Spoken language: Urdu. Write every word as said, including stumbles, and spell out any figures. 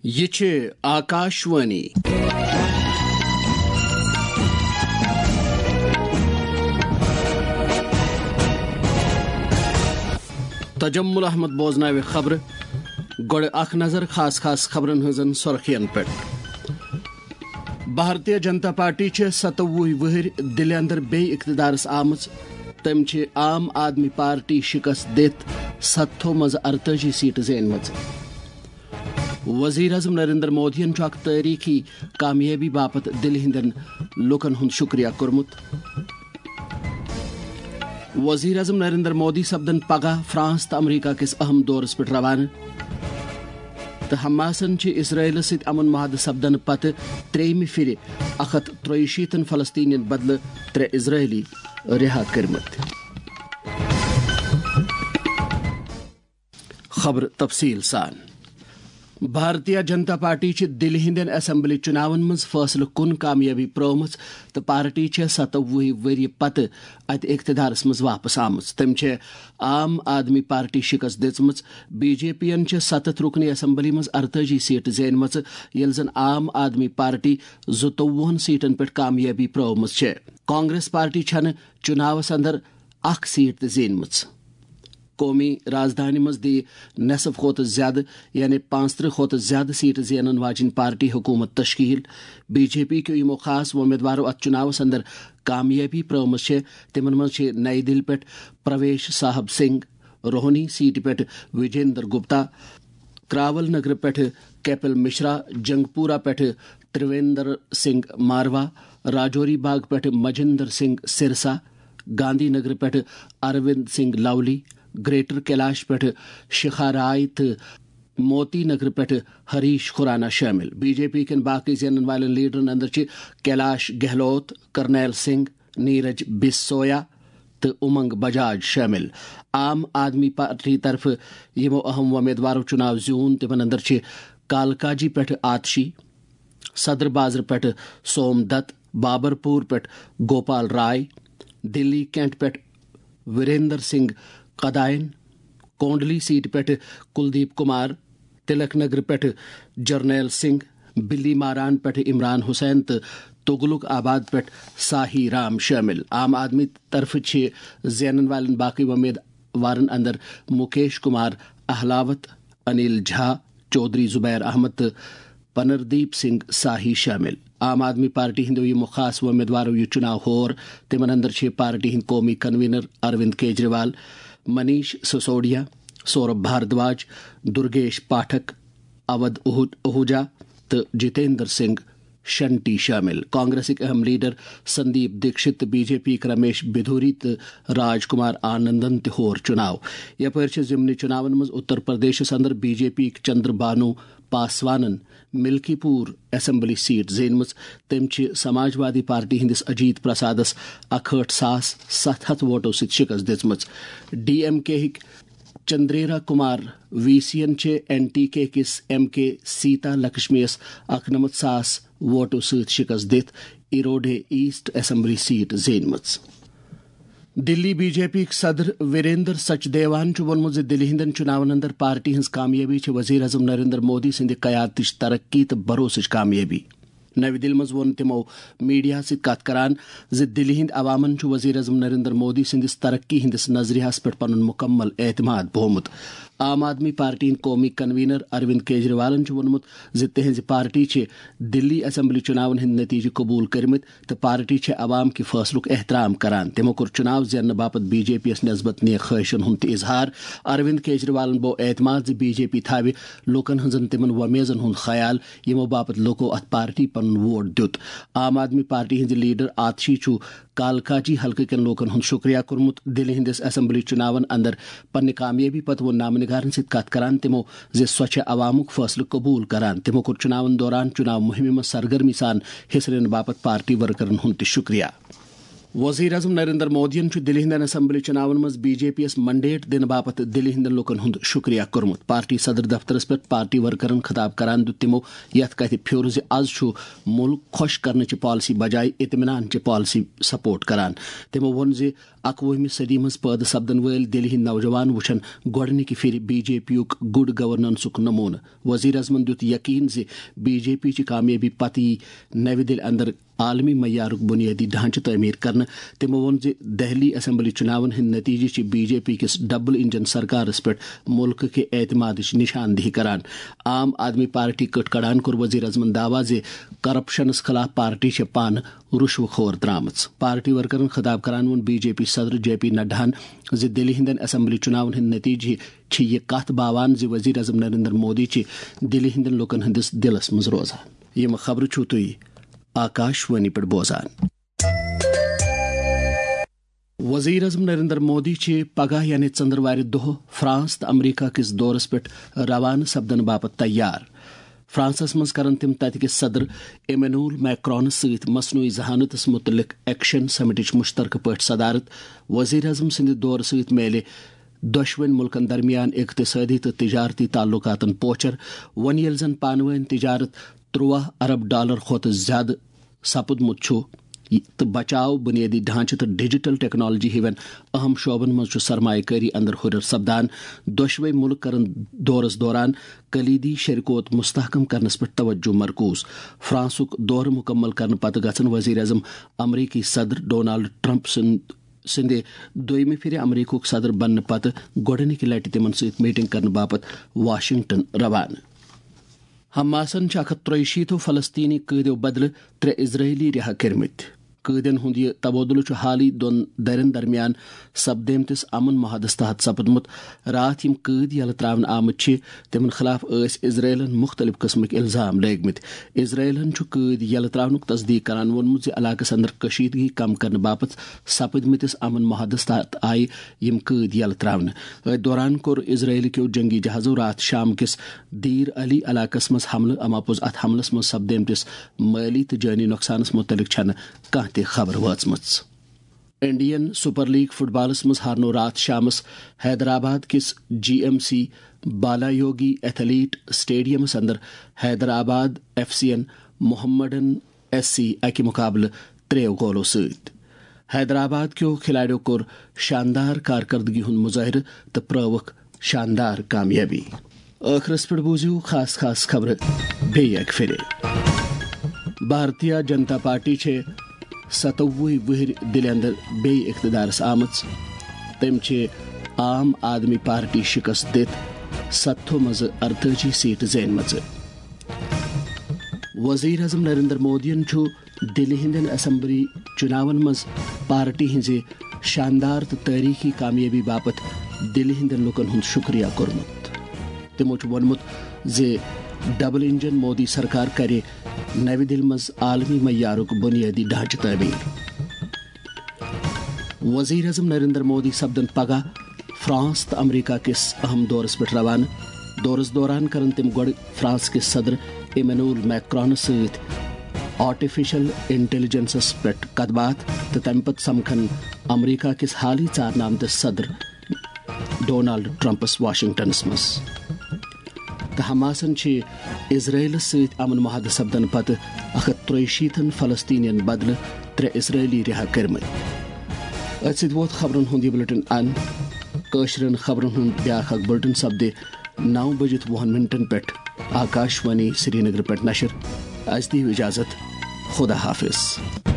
یہ چھے آکاشوانی تجمل احمد بوزناوِ خبر گوڑ اخ نظر خاص خاص خبرن ہزن سرخین پہ بھارتیہ جنتا پارٹی چھ ستوہ وہر دل اندر بے اقتدارس آمز تم چھ عام آدمی پارٹی شکست دت ستھو مز ارتجی سیٹ زین مز وزیر اعظم نریندر مودین چھ اک تاریخی کامیابی باپت دل ہندن لوکن ہند شکریہ کورمت وزیر اعظم نریندر مودی سپدن پگہ فرانس تو امریکہ کس اہم دورس پہ روانہ تو حماسن چھ اسرائیل ست امن معاہدہ سپدن پتہ تریمہ پھر اکھ ہتھ تریہ شیتن فلسطینین بدلہ ترے اسرائیلی رہا کرمت. خبر تفصیل سان. بھارتیہ جنتا پارٹی چھ دل ہندین اسمبلی چناون مز فاصلہ کن کامیابی پرومت تو پارٹی چھ ستوہ وری پتہ ات اقتدارس مز واپس آمت. تم چھ عام آدمی پارٹی شکست دژمژ. بی جے پی ین چھ ستتھ رکنی اسمبلی مز ارتجی سیٹ زینمژ یل زن عام آدمی پارٹی زٕتووُہن سیٹن پہ کامیابی پرومت چھ. کانگریس پارٹی چھن چناوس اندر اخ سیٹ تہ زینمژ. قومی رازدانی مز دی نصف کھوت زیادہ یعنی پانچ ترہ کھوت زیادہ سیٹ زینن واجن پارٹی حکومت تشکیل. بی جے پی کے یمو خاص امیدوارو ات چناوس اندر کامیابی پرومت چھ. تمن مز چھ نئی دل پہ پرویش صاحب سنگھ، روہنی سیٹ پہ وجیندر گپتا، کراول نگر پہ کیپل مشرا، جنگ پورہ پہ ترویندر سنگھ ماروا، راجوری باغ پہ مجندر سنگھ سرسا، گاندھی نگر پہ اروند سنگھ لولی، گریٹر کیلاش پہ شکھا رائے تو موتی نگر پہ ہریش خورانہ شامل. بی جے پی کن باقی زینن والن لیڈرن اندر چھ کیلاش گہلوت، کرنیل سنگھ، نیرج بسویا تو امنگ بجاج شامل. عام آدمی پارٹی طرف یمو اہم امیدوارو چناو زیون تمن اندر چھ کالکاجی پہ آتشی، صدر بازر پہ سوم دت، بابر پور پہ گوپال رائے، دلی کینٹ پہ وریندر سنگھ قدائن، کونڈلی سیٹ پہ کلدیپ کمار، تلک نگر پہ جرنیل سنگھ، بلی ماران پہ عمران حسین تو تغلق آباد پہ ساہی رام شامل. عام آدمی طرف چھ زینن والن باقی امیدوارن اندر مکیش کمار اہلاوت، انل جھا، چودھری زبیر احمد تو پنردیپ سنگھ ساہی شامل. عام آدمی پارٹی ہندو یہ خاص امیدوارو یہ چناو ہور تمن اندر چھ پارٹی ہند قومی کنوینر اروند کیجریوال، منیش سسوڈیا، سوربھ بھاردواج، درگیش پاٹھک، اودھ اہوجا تو جتیندر سنگھ شنٹی شامل. کانگریس اہم leader Sandeep Dikshit, B J P Ramesh Bidhuri تو راج کمار آنندن تہ ہور چناو. یپر ضمنی چناون مز اتر پردیش اندر B J P Chandra Bhanu پاسوانن ملکی پور اسمبلی سیٹ زینمژ. تم سماج وادی پارٹی ہندس اجیت پرسادس اکہٲٹھ ساس ست ہتھ ووٹو ست شکست دژمژ. ڈی ایم کے ہک چندریرا کمار وی سی ین این ٹی کے کس ایم کے سیتا لکشمیس اکنمت ساس ووٹو ست شکست دت ایروڈے ایسٹ اسمبلی سیٹ زینمژ. دلی بی جے پی صدر وریندر سچدیوان وونمت دلی ہندین چناون اندر پارٹی ہز کامیابی وزیر اعظم نریندر مودی سند قیادتچ ترقی تو بھروسچ کامیابی. نو دل مز وون تمو میڈیا ست کت کران ز دلی ہند عوامن وزیر اعظم نریندر مودی سندس ترقی ہندس نظریہس پہ پن مکمل اعتماد بہمت. عام آدمی پارٹی ہند قومی کنوینر اروند کیجریوالن وونمت ز تہذ پارٹی چھ دلی اسمبلی چناون ہند نتیجہ قبول کرمت تو پارٹی چھ عوام کہ فیصلک احترام کران. تمو کور چناو زینہ باپت بی جے پی یس نسبت نیک خواہشن ہند اظہار. اروند کیجریوالن بو اعتماد ز بی جے پی تھاوِ لوکن ہنزن تمن ومیزن ہند خیال یمو باپت لوکو ات پارٹی پن ووٹ دیت. عام آدمی پارٹی ہند لیڈر آتشی چھ کالکاجی حلقہ کن لوکن ہند شکریہ کورمت. دلی ہندس اسمبلی چناون اندر پنہ کامیابی پتہ وہ نامنگارن ست کت کران تمو ز سو چھ عوامک فیصلہ قبول کران. تمو کور چناون دوران چناو مہم مز سرگرمی سان حصہ نن باپت پارٹی ورکرن ہند تہ شکریہ. وزیر اعظم نریندر مودین دلہ ہندین اسمبلی چناون مز be J P yes mandate دن باپت دلہ ہندین لوکن ہند شکریہ کورمت. پارٹی صدر دفترس پہ پارٹی ورکرن خطاب کران دت تمو یت کتھ پھیور ز آز چھ ملک خوش کرنے چہ پالسی بجائے اطمینان چہ پالسی سپورٹ کران. تمو وون ز اکوہمہ صدی مز پید سپدن ول دلہ ہند نوجوان وچھن گۄڈنکہ پھر بی جے پی یُک گڈ گورننسک نمونہ. وزیر اعظمن دیت یقین ز بی جے پی چہ کامیابی پتہ ای نو دلہ اندر عالمی معیارک بنیادی ڈھانچہ تعمیر کرنے. تمو وون ز دہلی اسمبلی چناون ہند نتیجہ چھ بی جے پی کس ڈبل انجن سرکارس پہ ملک کے اعتماد نشاندہی کران. عام آدمی پارٹی کٹ کڑان کور وزیر اعظمن دعویٰ ز کرپشنس خلاف پارٹی چھ پان رشوہ خور درامت. پارٹی ورکرن خطاب کران وون بی جے پی صدر جے پی نڈاہن ز دلہ ہندین اسمبلی چناون ہند نتیجہ چھ یہ کت باوان ز وزیر اعظم نریندر مودی چھ دلہ ہندین لوکن ہندس دلس مز روزان. یم خبر چھو تھی آکاش وانی پہ بوزان. وزیر اعظم نریندر مودی چھ پگہ یعنی ژندروارِ دۄہ فرانس تو امریکہ کس دورس پہ روانہ سپدن باپت تیار. فرانسس مز کرن تم تت کس صدر ایمینول میکرونس ست مصنوعی ذہانتس متعلق ایکشن سمٹچ مشترکہ پٲٹھۍ صدارت. وزیر اعظم سند دور ست میلے دۄشوٕنی ملکن درمیان اقتصادی تو تجارتی تعلقاتن پوچر. ون یل زن پانوین تجارت ترواہ ارب ڈالر کھت زیادہ سپدمت چھُ تو بچاؤ بنیادی ڈھانچہ تو ڈیجیٹل ٹیکنالوجی ہِوین اہم شعبن مز سرمایہ کاری اندر ہُریر سپدان. دۄشوے ملک کرن دورس دوران کلیدی شرکوت مستحکم کرنس پہ توجہ مرکوز. فرانسک دور مکمل کرنے پتہ گژھن وزیر اعظم امریکی صدر ڈونالڈ ٹرمپ سند سندے دویمہ پھر امریکہ صدر بننے پتہ گۄڈنکہ لٹہ تمن ست میٹنگ کرنے باپت واشنگٹن روانہ. حماسن اکھ ہتھ ترٛیہِ شیٖتو فلسطینی قٲدیو بدلہٕ ترٛےٚ اسرائیلی رہا کٔرمٕتۍ. قٲدین ہُنٛد یہ تبادلہ چھُ حالی دۄن دَرٮ۪ن درمیان سپدیمتس امن معاہدس تحت سپدمت. راتھ یم قٲدۍ یلہٕ ترٛاونہٕ آمٕتۍ چھِ تمن خلاف ٲسۍ اسرائیلن مختلف قسمٕکۍ الزام لٲگمٕتۍ. اسرائیلن چھُ قٲدۍ یلہٕ ترٛاونُک تصدیق کران ووٚنمُت ز علاقس اندر کشیدگی کم کرنہٕ باپت سپدمتس امن معاہدس تحت آیہِ یم قٲدۍ یلہٕ ترٛاونہٕ. اتھ دوران کوٚر اسرائیل کیو جنگی جہازو راتھ شام کس دیر علی علاقس منٛز حملہٕ. اماپوٚز اتھ حملس منٛز سپدیمتس مٲلی تہٕ جٲنی نۄقصانس متعلق چھنہٕ کانٛہہ تہِ خبر وٲژمٕژ. انڈین سپر لیگ فٹ بالس مز ہارنو رات شامس حیدرآباد کس G M C Balayogi athlete سٹیڈیمس اندر حیدرآباد ایف سی ین محمڈن ایس سی اکہ مقابلہ تریو گولو ست. حیدرآباد کیو کھلاڑیو کور شاندار کارکردگی ہند مظاہرہ تو پرٲوکھ شاندار کامیابی. ٲخرس پہ بوزیو خاص خاص خبر بیٚیہِ اکہِ پھرِ. بھارتیہ جنتا پارٹی چھ ستوہ وہر دلہ اندر بیٚیہِ اقتدارس آمٕژ. تٔمۍ چھ عام آدمی پارٹی شکست دِتھ ستھو مز ارتٲجی سیٹہٕ زینمژٕ. وزیر اعظم نریندر مودین چھ دلہ ہندین اسمبلی چناون مز پارٹی ہنز شاندار تو تاریخی کامیابی باپت دلہ ہندین لوکن ہند شکریہ کورمت. تمو چھ وونمت ز ڈبل انجن مودی سرکار کرِ نو دلہ مز عالمی معیارک بنیادی ڈھانچہ تعمیر. وزیر اعظم نریندر مودی سپدن پگہ فرانس تو امریکہ کس اہم دورس پہ روانہ. دورس دوران کرن تم گۄڈٕ فرانس کس صدر ایمینول میکرونس ست آرٹیفیشل انٹیلیجنسس پہ کتھ باتھ تو تمہ پتہ سمکھن امریکہ کس حالی ژارنہٕ آمتس صدر ڈونالڈ ٹرمپس واشنگٹنس مز. تو حماسن چھ اسرائیلس ست امن معاہدہ سپدن پتہ اکھ ہتھ ترٛیہِ شیٖتن فلسطینین بدلہٕ ترٛےٚ اسرائیلی رہا کٔرمٕتۍ. اتھ سۭتۍ ووت خبرن ہُنٛد یہ بُلٹن ان. کٲشرین خبرن ہُنٛد بیاکھ اکھ بُلٹن سپدِ نو بجِتھ وُہن منٹن پٮ۪ٹھ آکاش وانی سری نگر پٮ۪ٹھ نشر. اَسہِ دِیِو اجازت. خدا حافظ.